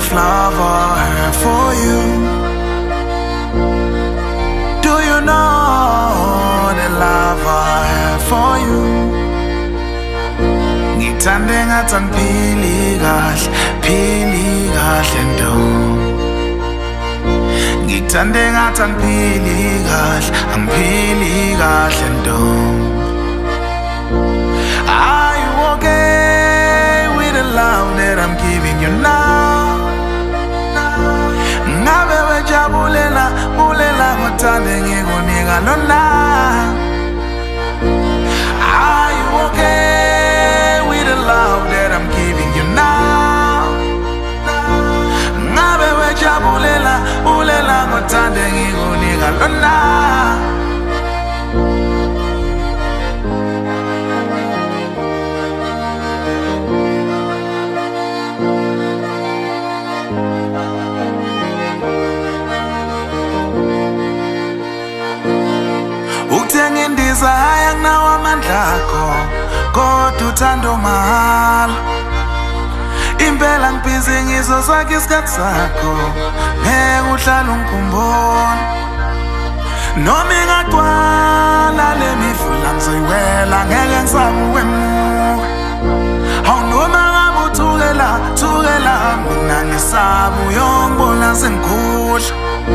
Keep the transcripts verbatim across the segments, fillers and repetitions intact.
of love I have for you. Do you know the love I have for you? Ngithande ngathi angiphili kahle, phili kahle ndo. Ngithande ngathi angiphili kahle, angiphili kahle ndo. Are you okay with the love that I'm giving you now? Ngabe wejabulela, bulela ngothande ngikunika lona. Are you okay with the love that I'm giving you now? Ngabe wejabulela, bulela ngothande ngikunika lona. Ukuthenga indiza ayanginawo amandla akho, kodwa uthando mahhala. Impela ngibhizi ngizosakha isikhathi sakho, ngeke uhlale ungikhumbula. Noma ingagcwala le mifula ngizoyiwela, ngeke ngisabe ukwemuka. Hawu noma ngabe uthukela, thukela mina ngisabe uyongibona sengikudla.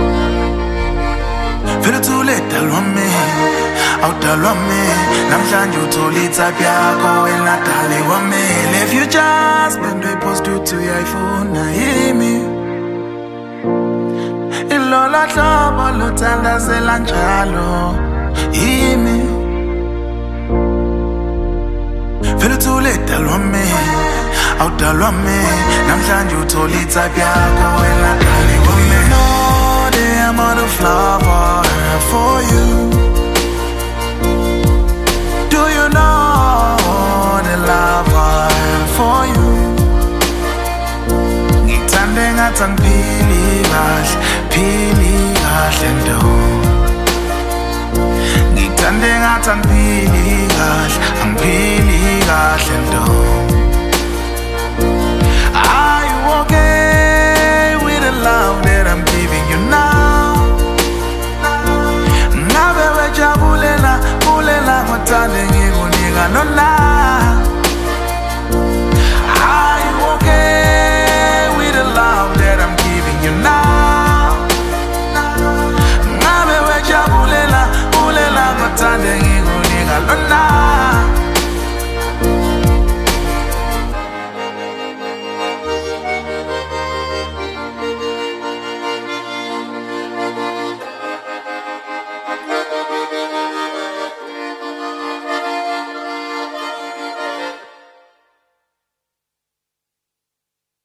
Phela uthule dalwa me, awudalwa me. Namhlanje uthola ithapi yakho wena dale wami. If you just bend we post you to your iPhone yimi. Ilola hlobo luthandazela njalo yimi. Phela uthule dalwa me, awudalwa me. Namhlanje uthola ithapi yakho wena dale wami. No, the amount of love I have for you. Do you know the love I have for you? Ngithande ngathi angiphili kahle, phili kahle ndo. Ngithande ngathi angiphili kahle, angiphili kahle ndo.